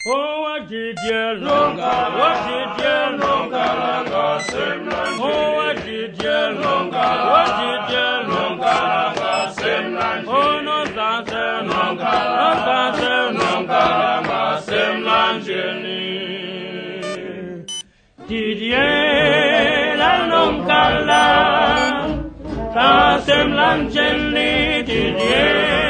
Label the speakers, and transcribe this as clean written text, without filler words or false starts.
Speaker 1: Oh, Didier Longa, oh, Didier Longa, Longa, Semlan. Oh, Didier Longa, oh, Didier Longa, Longa, Semlan. Oh, no, Sanse, Longa, no, Sanse, Longa, Longa, Semlan, Jenny. Didier la Longa, la Semlan, Jenny, Didier.